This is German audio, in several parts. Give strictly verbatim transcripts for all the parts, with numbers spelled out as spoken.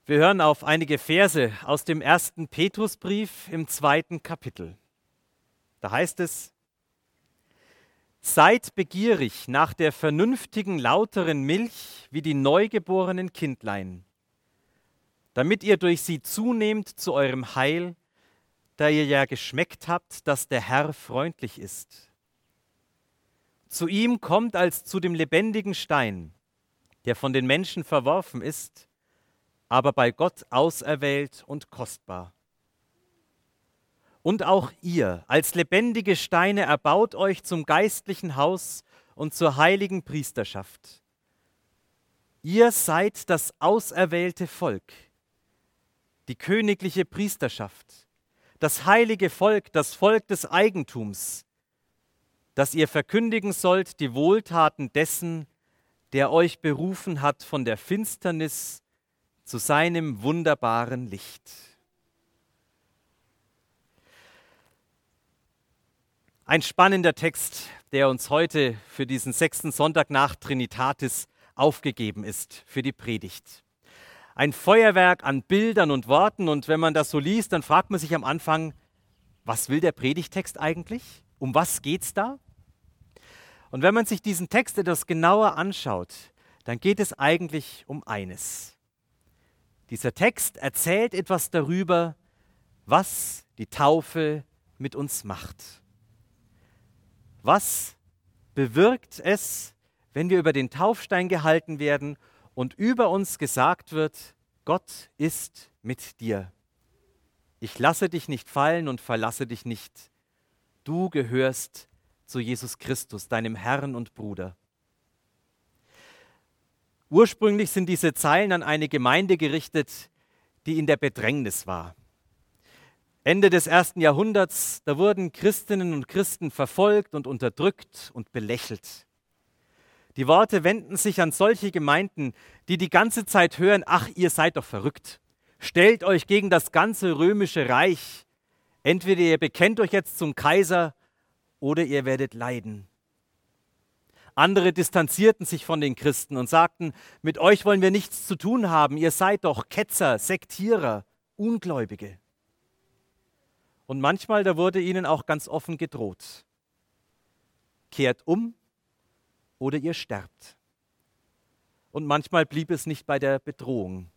Wir hören auf einige Verse aus dem ersten Petrusbrief im zweiten Kapitel. Da heißt es: Seid begierig nach der vernünftigen, lauteren Milch wie die neugeborenen Kindlein, damit ihr durch sie zunehmt zu eurem Heil, da ihr ja geschmeckt habt, dass der Herr freundlich ist. Zu ihm kommt als zu dem lebendigen Stein, der von den Menschen verworfen ist, aber bei Gott auserwählt und kostbar. Und auch ihr, als lebendige Steine, erbaut euch zum geistlichen Haus und zur heiligen Priesterschaft. Ihr seid das auserwählte Volk, die königliche Priesterschaft, das heilige Volk, das Volk des Eigentums, dass ihr verkündigen sollt die Wohltaten dessen, der euch berufen hat von der Finsternis zu seinem wunderbaren Licht. Ein spannender Text, der uns heute für diesen sechsten Sonntag nach Trinitatis aufgegeben ist, für die Predigt. Ein Feuerwerk an Bildern und Worten, und wenn man das so liest, dann fragt man sich am Anfang, was will der Predigtext eigentlich? Um was geht's da? Und wenn man sich diesen Text etwas genauer anschaut, dann geht es eigentlich um eines. Dieser Text erzählt etwas darüber, was die Taufe mit uns macht. Was bewirkt es, wenn wir über den Taufstein gehalten werden und über uns gesagt wird, Gott ist mit dir. Ich lasse dich nicht fallen und verlasse dich nicht. Du gehörst zu Jesus Christus, deinem Herrn und Bruder. Ursprünglich sind diese Zeilen an eine Gemeinde gerichtet, die in der Bedrängnis war. Ende des ersten Jahrhunderts, da wurden Christinnen und Christen verfolgt und unterdrückt und belächelt. Die Worte wenden sich an solche Gemeinden, die die ganze Zeit hören, ach, ihr seid doch verrückt. Stellt euch gegen das ganze römische Reich. Entweder ihr bekennt euch jetzt zum Kaiser oder ihr werdet leiden. Andere distanzierten sich von den Christen und sagten, mit euch wollen wir nichts zu tun haben, ihr seid doch Ketzer, Sektierer, Ungläubige. Und manchmal, da wurde ihnen auch ganz offen gedroht. Kehrt um oder ihr sterbt. Und manchmal blieb es nicht bei der Bedrohung.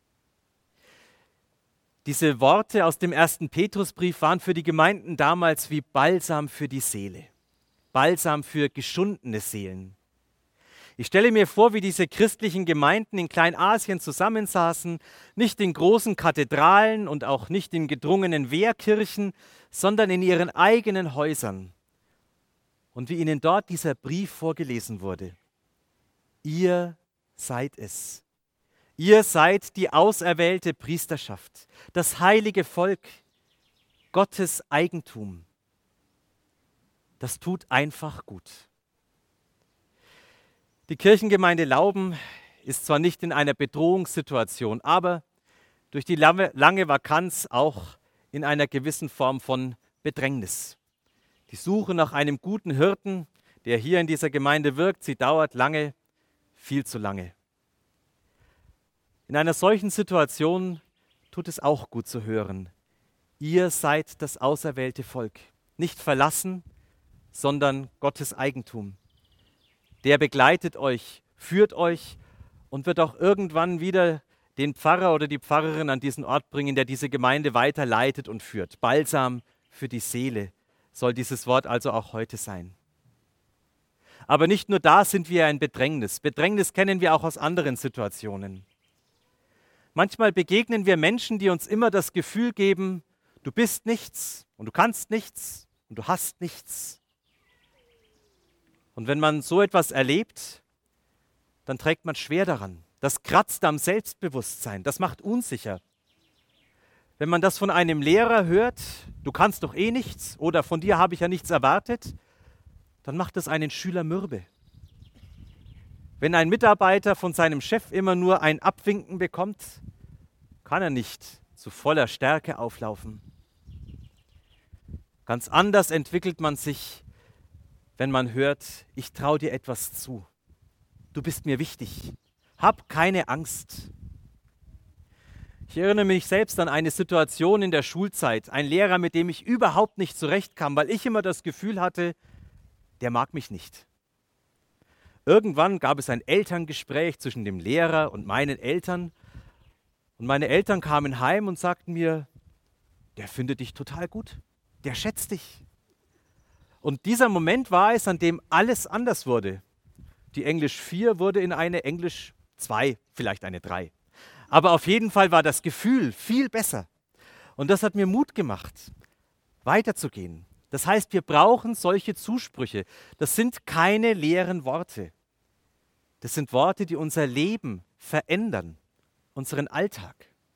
Diese Worte aus dem ersten Petrusbrief waren für die Gemeinden damals wie Balsam für die Seele. Balsam für geschundene Seelen. Ich stelle mir vor, wie diese christlichen Gemeinden in Kleinasien zusammensaßen, nicht in großen Kathedralen und auch nicht in gedrungenen Wehrkirchen, sondern in ihren eigenen Häusern. Und wie ihnen dort dieser Brief vorgelesen wurde. Ihr seid es. Ihr seid die auserwählte Priesterschaft, das heilige Volk, Gottes Eigentum. Das tut einfach gut. Die Kirchengemeinde Lauben ist zwar nicht in einer Bedrohungssituation, aber durch die lange, lange Vakanz auch in einer gewissen Form von Bedrängnis. Die Suche nach einem guten Hirten, der hier in dieser Gemeinde wirkt, sie dauert lange, viel zu lange. In einer solchen Situation tut es auch gut zu hören. Ihr seid das auserwählte Volk, nicht verlassen, sondern Gottes Eigentum. Der begleitet euch, führt euch und wird auch irgendwann wieder den Pfarrer oder die Pfarrerin an diesen Ort bringen, der diese Gemeinde weiterleitet und führt. Balsam für die Seele soll dieses Wort also auch heute sein. Aber nicht nur da sind wir in Bedrängnis. Bedrängnis kennen wir auch aus anderen Situationen. Manchmal begegnen wir Menschen, die uns immer das Gefühl geben, du bist nichts und du kannst nichts und du hast nichts. Und wenn man so etwas erlebt, dann trägt man schwer daran. Das kratzt am Selbstbewusstsein, das macht unsicher. Wenn man das von einem Lehrer hört, du kannst doch eh nichts oder von dir habe ich ja nichts erwartet, dann macht es einen Schüler mürbe. Wenn ein Mitarbeiter von seinem Chef immer nur ein Abwinken bekommt, kann er nicht zu voller Stärke auflaufen. Ganz anders entwickelt man sich, wenn man hört, ich traue dir etwas zu. Du bist mir wichtig. Hab keine Angst. Ich erinnere mich selbst an eine Situation in der Schulzeit, ein Lehrer, mit dem ich überhaupt nicht zurechtkam, weil ich immer das Gefühl hatte, der mag mich nicht. Irgendwann gab es ein Elterngespräch zwischen dem Lehrer und meinen Eltern und meine Eltern kamen heim und sagten mir, der findet dich total gut, der schätzt dich. Und dieser Moment war es, an dem alles anders wurde. Die Englisch vier wurde in eine Englisch zwei, vielleicht eine drei. Aber auf jeden Fall war das Gefühl viel besser. Und das hat mir Mut gemacht, weiterzugehen. Das heißt, wir brauchen solche Zusprüche. Das sind keine leeren Worte. Das sind Worte, die unser Leben verändern, unseren Alltag.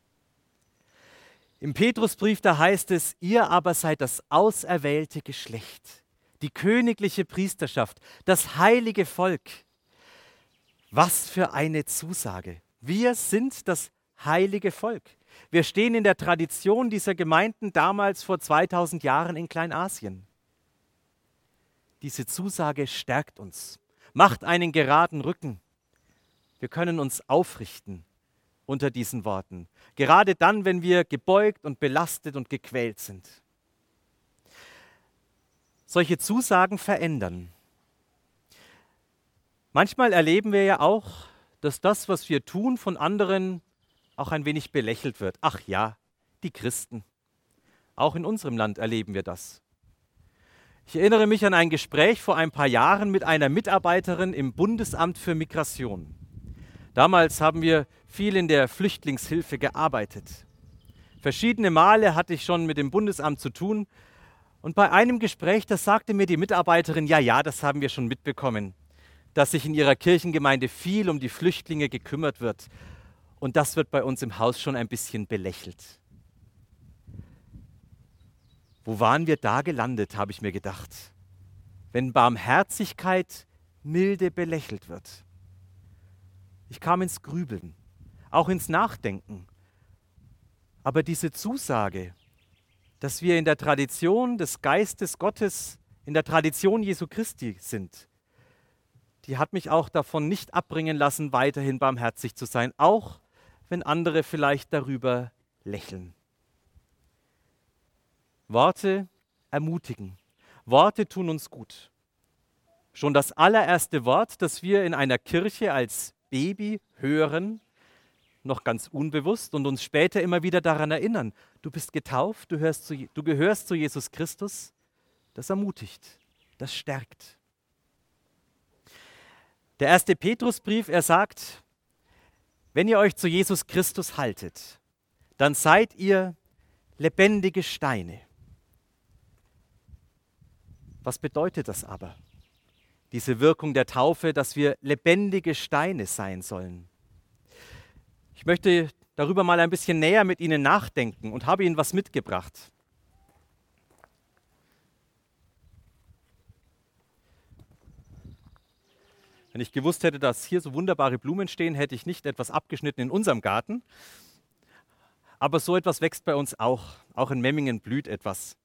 Im Petrusbrief, da heißt es, ihr aber seid das auserwählte Geschlecht, die königliche Priesterschaft, das heilige Volk. Was für eine Zusage. Wir sind das heilige Volk. Wir stehen in der Tradition dieser Gemeinden damals vor zweitausend Jahren in Kleinasien. Diese Zusage stärkt uns, macht einen geraden Rücken. Wir können uns aufrichten unter diesen Worten, gerade dann, wenn wir gebeugt und belastet und gequält sind. Solche Zusagen verändern. Manchmal erleben wir ja auch, dass das, was wir tun, von anderen auch ein wenig belächelt wird. Ach ja, die Christen. Auch in unserem Land erleben wir das. Ich erinnere mich an ein Gespräch vor ein paar Jahren mit einer Mitarbeiterin im Bundesamt für Migration. Damals haben wir viel in der Flüchtlingshilfe gearbeitet. Verschiedene Male hatte ich schon mit dem Bundesamt zu tun. Und bei einem Gespräch, da sagte mir die Mitarbeiterin, ja, ja, das haben wir schon mitbekommen, dass sich in ihrer Kirchengemeinde viel um die Flüchtlinge gekümmert wird. Und das wird bei uns im Haus schon ein bisschen belächelt. Wo waren wir da gelandet, habe ich mir gedacht, wenn Barmherzigkeit milde belächelt wird. Ich kam ins Grübeln, auch ins Nachdenken. Aber diese Zusage, dass wir in der Tradition des Geistes Gottes, in der Tradition Jesu Christi sind, die hat mich auch davon nicht abbringen lassen, weiterhin barmherzig zu sein, auch wenn andere vielleicht darüber lächeln. Worte ermutigen, Worte tun uns gut. Schon das allererste Wort, das wir in einer Kirche als Baby hören, noch ganz unbewusst und uns später immer wieder daran erinnern, du bist getauft, du, hörst zu, du gehörst zu Jesus Christus, das ermutigt, das stärkt. Der erste Petrusbrief, er sagt, wenn ihr euch zu Jesus Christus haltet, dann seid ihr lebendige Steine. Was bedeutet das aber? Diese Wirkung der Taufe, dass wir lebendige Steine sein sollen. Ich möchte darüber mal ein bisschen näher mit Ihnen nachdenken und habe Ihnen was mitgebracht. Wenn ich gewusst hätte, dass hier so wunderbare Blumen stehen, hätte ich nicht etwas abgeschnitten in unserem Garten. Aber so etwas wächst bei uns auch. Auch in Memmingen blüht etwas.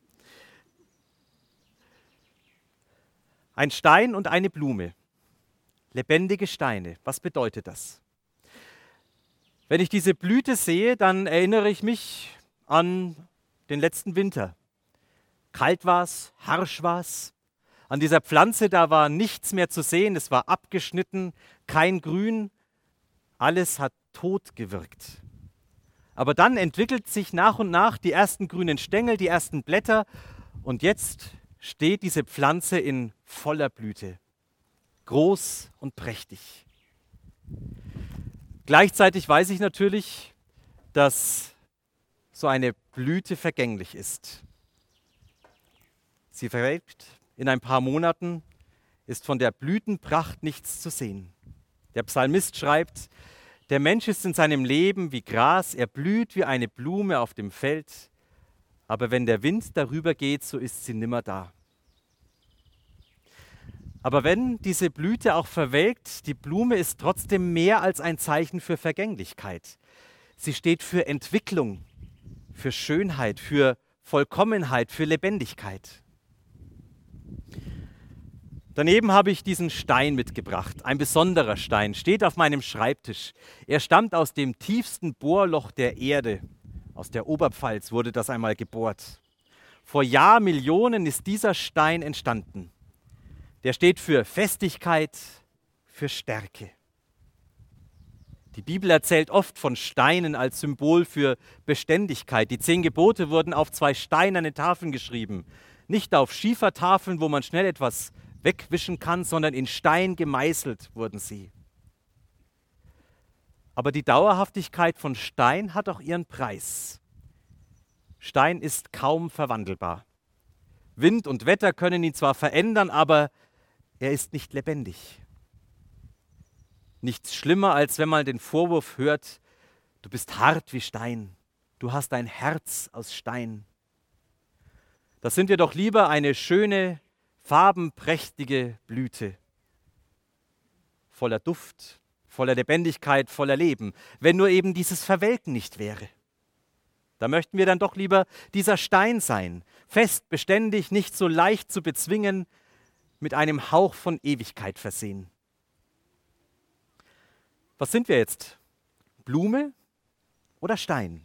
Ein Stein und eine Blume. Lebendige Steine. Was bedeutet das? Wenn ich diese Blüte sehe, dann erinnere ich mich an den letzten Winter. Kalt war es, harsch war es. An dieser Pflanze, da war nichts mehr zu sehen, es war abgeschnitten, kein Grün, alles hat tot gewirkt. Aber dann entwickelt sich nach und nach die ersten grünen Stängel, die ersten Blätter und jetzt steht diese Pflanze in voller Blüte, groß und prächtig. Gleichzeitig weiß ich natürlich, dass so eine Blüte vergänglich ist. Sie verwelkt in ein paar Monaten, ist von der Blütenpracht nichts zu sehen. Der Psalmist schreibt, der Mensch ist in seinem Leben wie Gras, er blüht wie eine Blume auf dem Feld, aber wenn der Wind darüber geht, so ist sie nimmer da. Aber wenn diese Blüte auch verwelkt, die Blume ist trotzdem mehr als ein Zeichen für Vergänglichkeit. Sie steht für Entwicklung, für Schönheit, für Vollkommenheit, für Lebendigkeit. Daneben habe ich diesen Stein mitgebracht, ein besonderer Stein, steht auf meinem Schreibtisch. Er stammt aus dem tiefsten Bohrloch der Erde. Aus der Oberpfalz wurde das einmal gebohrt. Vor Jahrmillionen ist dieser Stein entstanden. Der steht für Festigkeit, für Stärke. Die Bibel erzählt oft von Steinen als Symbol für Beständigkeit. Die zehn Gebote wurden auf zwei steinerne Tafeln geschrieben. Nicht auf Schiefertafeln, wo man schnell etwas wegwischen kann, sondern in Stein gemeißelt wurden sie. Aber die Dauerhaftigkeit von Stein hat auch ihren Preis. Stein ist kaum verwandelbar. Wind und Wetter können ihn zwar verändern, aber er ist nicht lebendig. Nichts schlimmer, als wenn man den Vorwurf hört, du bist hart wie Stein, du hast ein Herz aus Stein. Das sind wir doch lieber eine schöne, farbenprächtige Blüte, voller Duft, voller Lebendigkeit, voller Leben, wenn nur eben dieses Verwelken nicht wäre. Da möchten wir dann doch lieber dieser Stein sein, fest, beständig, nicht so leicht zu bezwingen, mit einem Hauch von Ewigkeit versehen. Was sind wir jetzt? Blume oder Stein?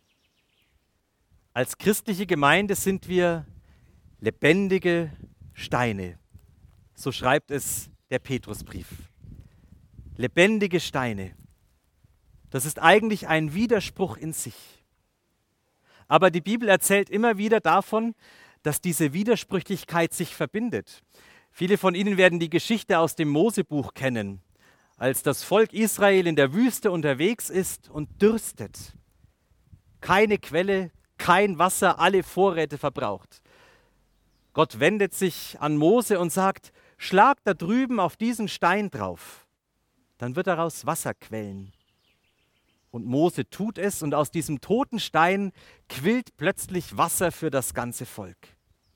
Als christliche Gemeinde sind wir lebendige Steine. So schreibt es der Petrusbrief. Lebendige Steine. Das ist eigentlich ein Widerspruch in sich. Aber die Bibel erzählt immer wieder davon, dass diese Widersprüchlichkeit sich verbindet. Viele von Ihnen werden die Geschichte aus dem Mosebuch kennen, als das Volk Israel in der Wüste unterwegs ist und dürstet. Keine Quelle, kein Wasser, alle Vorräte verbraucht. Gott wendet sich an Mose und sagt, schlag da drüben auf diesen Stein drauf, dann wird daraus Wasser quellen. Und Mose tut es und aus diesem toten Stein quillt plötzlich Wasser für das ganze Volk.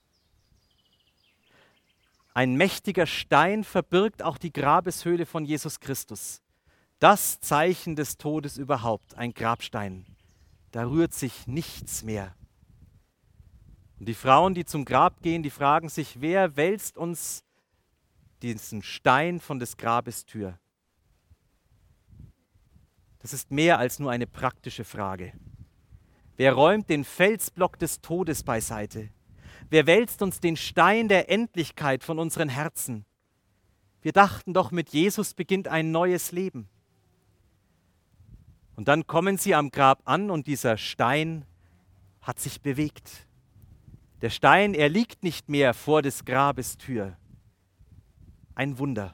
Ein mächtiger Stein verbirgt auch die Grabeshöhle von Jesus Christus. Das Zeichen des Todes überhaupt, ein Grabstein. Da rührt sich nichts mehr. Und die Frauen, die zum Grab gehen, die fragen sich, wer wälzt uns diesen Stein von des Grabes Tür? Das ist mehr als nur eine praktische Frage. Wer räumt den Felsblock des Todes beiseite? Wer wälzt uns den Stein der Endlichkeit von unseren Herzen? Wir dachten doch, mit Jesus beginnt ein neues Leben. Und dann kommen sie am Grab an und dieser Stein hat sich bewegt. Der Stein, er liegt nicht mehr vor des Grabes Tür. Ein Wunder.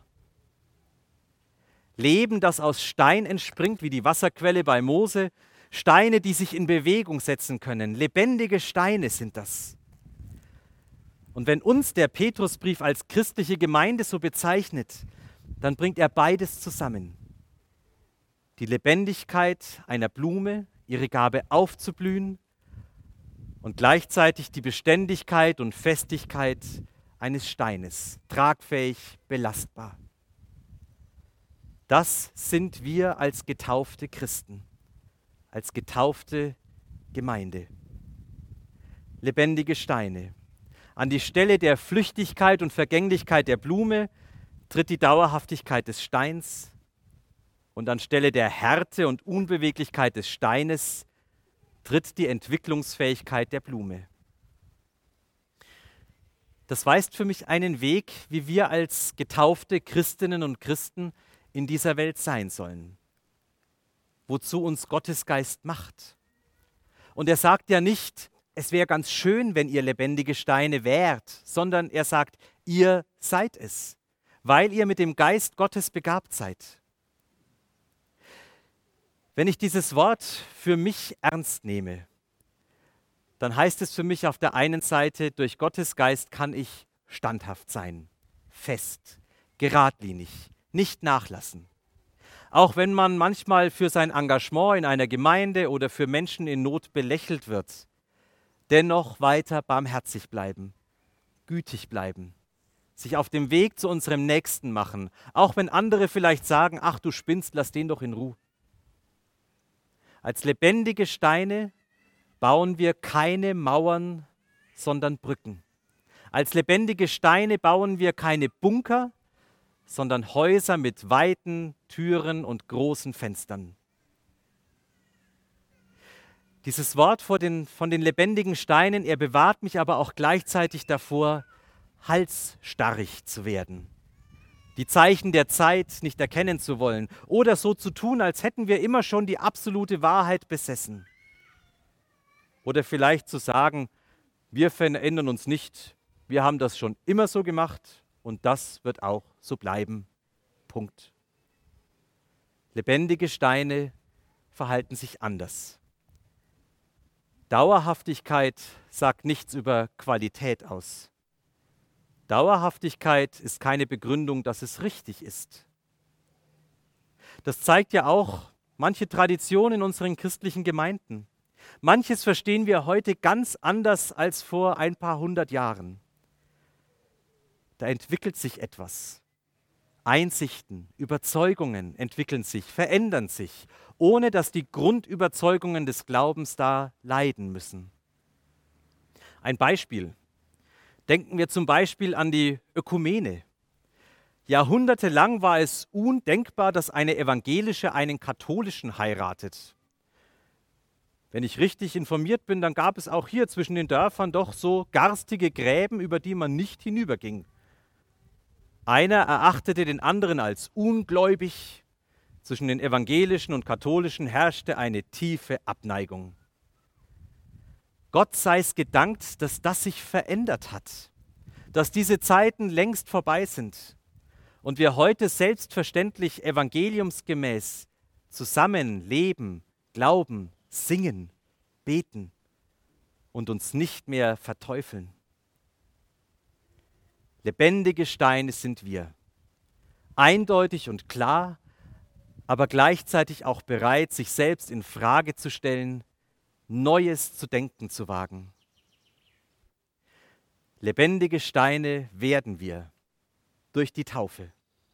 Leben, das aus Stein entspringt, wie die Wasserquelle bei Mose. Steine, die sich in Bewegung setzen können. Lebendige Steine sind das. Und wenn uns der Petrusbrief als christliche Gemeinde so bezeichnet, dann bringt er beides zusammen. Die Lebendigkeit einer Blume, ihre Gabe aufzublühen und gleichzeitig die Beständigkeit und Festigkeit eines Steines, tragfähig, belastbar. Das sind wir als getaufte Christen, als getaufte Gemeinde. Lebendige Steine. An die Stelle der Flüchtigkeit und Vergänglichkeit der Blume tritt die Dauerhaftigkeit des Steins und anstelle der Härte und Unbeweglichkeit des Steines tritt die Entwicklungsfähigkeit der Blume. Das weist für mich einen Weg, wie wir als getaufte Christinnen und Christen in dieser Welt sein sollen, wozu uns Gottes Geist macht. Und er sagt ja nicht, es wäre ganz schön, wenn ihr lebendige Steine wärt, sondern er sagt, ihr seid es, weil ihr mit dem Geist Gottes begabt seid. Wenn ich dieses Wort für mich ernst nehme, dann heißt es für mich auf der einen Seite, durch Gottes Geist kann ich standhaft sein, fest, geradlinig, nicht nachlassen. Auch wenn man manchmal für sein Engagement in einer Gemeinde oder für Menschen in Not belächelt wird, dennoch weiter barmherzig bleiben, gütig bleiben, sich auf dem Weg zu unserem Nächsten machen, auch wenn andere vielleicht sagen, ach du spinnst, lass den doch in Ruhe. Als lebendige Steine bauen wir keine Mauern, sondern Brücken. Als lebendige Steine bauen wir keine Bunker, sondern Häuser mit weiten Türen und großen Fenstern. Dieses Wort vor den, von den lebendigen Steinen, er bewahrt mich aber auch gleichzeitig davor, halsstarrig zu werden, die Zeichen der Zeit nicht erkennen zu wollen oder so zu tun, als hätten wir immer schon die absolute Wahrheit besessen. Oder vielleicht zu sagen, wir verändern uns nicht, wir haben das schon immer so gemacht und das wird auch so bleiben. Punkt. Lebendige Steine verhalten sich anders. Dauerhaftigkeit sagt nichts über Qualität aus. Dauerhaftigkeit ist keine Begründung, dass es richtig ist. Das zeigt ja auch manche Tradition in unseren christlichen Gemeinden. Manches verstehen wir heute ganz anders als vor ein paar hundert Jahren. Da entwickelt sich etwas. Einsichten, Überzeugungen entwickeln sich, verändern sich, ohne dass die Grundüberzeugungen des Glaubens da leiden müssen. Ein Beispiel. Denken wir zum Beispiel an die Ökumene. Jahrhundertelang war es undenkbar, dass eine evangelische einen katholischen heiratet. Wenn ich richtig informiert bin, dann gab es auch hier zwischen den Dörfern doch so garstige Gräben, über die man nicht hinüberging. Einer erachtete den anderen als ungläubig. Zwischen den Evangelischen und Katholischen herrschte eine tiefe Abneigung. Gott sei es gedankt, dass das sich verändert hat, dass diese Zeiten längst vorbei sind und wir heute selbstverständlich evangeliumsgemäß zusammen leben, glauben, singen, beten und uns nicht mehr verteufeln. Lebendige Steine sind wir, eindeutig und klar, aber gleichzeitig auch bereit, sich selbst in Frage zu stellen, Neues zu denken zu wagen. Lebendige Steine werden wir durch die Taufe.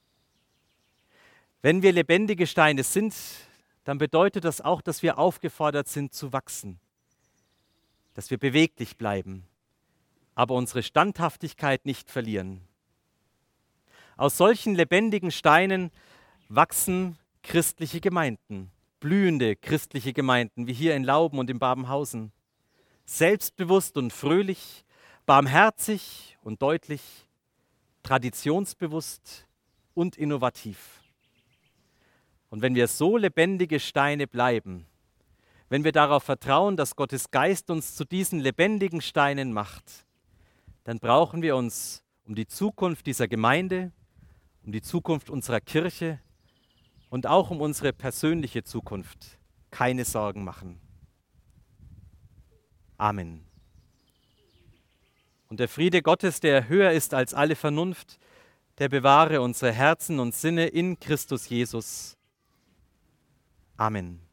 Wenn wir lebendige Steine sind, dann bedeutet das auch, dass wir aufgefordert sind zu wachsen, dass wir beweglich bleiben, aber unsere Standhaftigkeit nicht verlieren. Aus solchen lebendigen Steinen wachsen christliche Gemeinden, blühende christliche Gemeinden, wie hier in Lauben und in Babenhausen. Selbstbewusst und fröhlich, barmherzig und deutlich, traditionsbewusst und innovativ. Und wenn wir so lebendige Steine bleiben, wenn wir darauf vertrauen, dass Gottes Geist uns zu diesen lebendigen Steinen macht, dann brauchen wir uns um die Zukunft dieser Gemeinde, um die Zukunft unserer Kirche und auch um unsere persönliche Zukunft keine Sorgen machen. Amen. Und der Friede Gottes, der höher ist als alle Vernunft, der bewahre unsere Herzen und Sinne in Christus Jesus. Amen.